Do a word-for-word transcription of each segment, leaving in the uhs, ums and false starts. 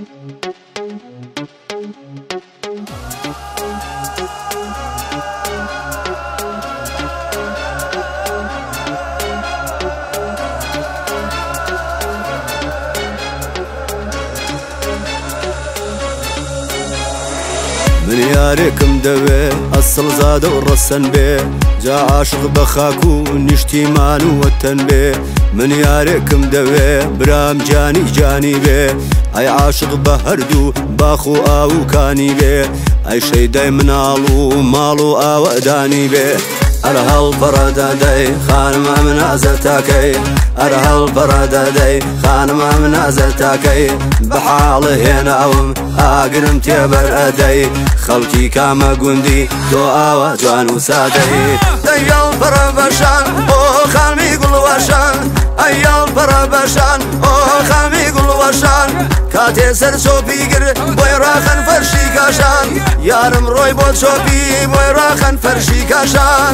من یارێکم دەوێ ئەسڵ زادە و ڕەسەن بێ جا عاشق بە خاک و نیشتیمان و وەتەن بێ من یارێکم دەوێ برام جانی جانی بێ ئەی عاشق بە هەردوو باخ و ئاوکانی بێ ئەی شەیدای مناڵ و ماڵ و ئاوەدانی بێ ئەرە هەڵپەڕەدەدەی خانمە منازە تاکەی ئەرە هەڵپەڕەدەدەی خانمە منازە تاکەی بە حاڵە هێناوم ئاگرم تێبەر ئەدەی خەڵکی کامە گوندی تۆ ئاوە جوان و سادەی ئەی هەڵپەڕە بەشان ئۆ خامی گوڵوەشان ئەی هەڵپەڕە بەشان ئۆ خامی گوڵوەشان کاتێ سەر چۆپی گر بۆی ڕاخەن فەرشی کاشان یارم ڕۆی بۆ چۆپی بۆی ڕاخەن فەرشی کاشان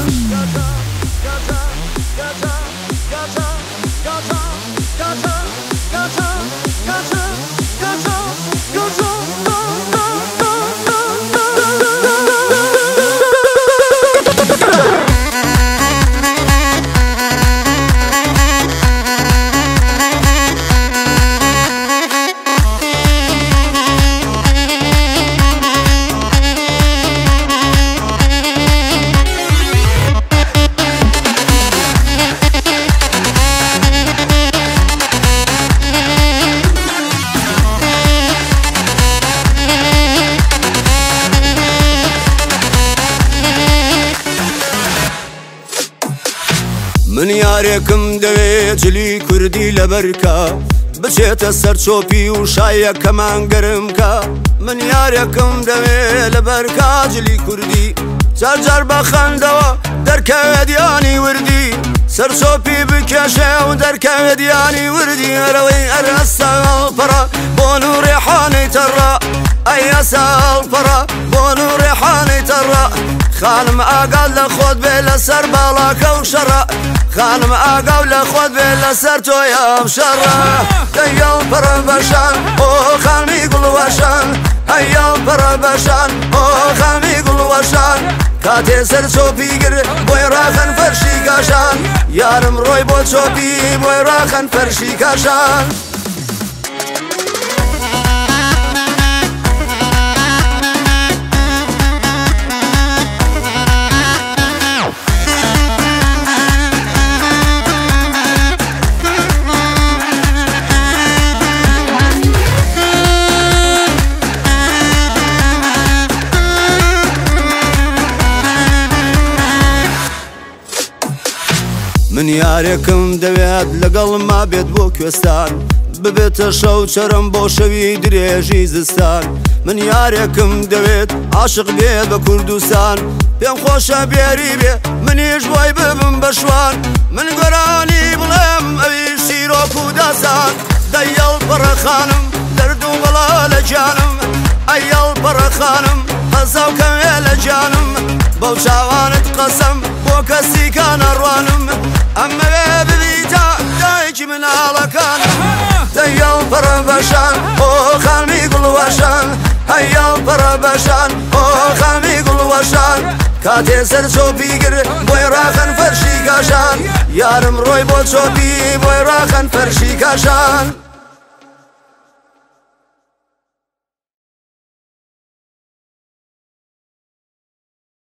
من یارێکم دەوێ جلی کوردی لەبەرکە بچێتە سەر چۆپی و شایەکەمان گەرمکە من یارێکم دەوێ لەبەرکە جلی کوردی جارجار بە خەندەوە دەرکەوێت یانی وردی سەر چۆپی بکێشێ و دەرکەوێت یانی وردی هەرەوەی ئەرەسە هەڵپەڕە بۆن و ڕێحانەی تەڕە ئەی ئەسە هەڵپەڕە بۆن و ڕێحانەی تەڕە خانم ئاگات لە خۆت بێ لەسەر باڵاکە و شەڕە خانم ئاگاو لە خۆت بێ لەسەر تۆی ئەم شەڕە ئەی هەڵپەڕە بەشان ئۆ خامی گوڵوەشان ئەی هەڵپەڕە بەشان ئۆ خامی گوڵوەشان کاتێ سەر چۆپی گر بۆی ڕاخەن فەرشی کاشان یارم ڕۆی بۆ چۆپی بۆی ڕاخەن فەرشی کاشان من یارێکم دەوێت لەگەڵ ما بێت بۆ کوێستان ببێتە شەو چەرم بۆ شەوی درێژی زستان من یارێکم دەوێت عاشق بێت بە کوردستان پێم خۆشە بێری بێ منیش بۆی ببم بە شوان من گۆرانی بڵێم ئەوی شیرۆک و داسان دەی هەڵپەڕە خانم دەرد و بەڵا لە جانم ئەی هەڵپەڕە خانم هەزاوکەوێ لە جانم بەو چاوانت قەسەم بۆ کەسی کانەڕوانم ئەمەوێ ببیتە دایکی مناڵەکانم دەی هەڵپەڕە بەشان ئۆ خامی گوڵوەشان ئەی هەڵپەڕە بەشان ئۆ خامی گوڵوەشان کاتێ سەر چۆپی گر بۆی ڕاخەن فەرشی کاشان یارم ڕۆی بۆ چۆپی بۆی ڕاخەن فەرشی کاشان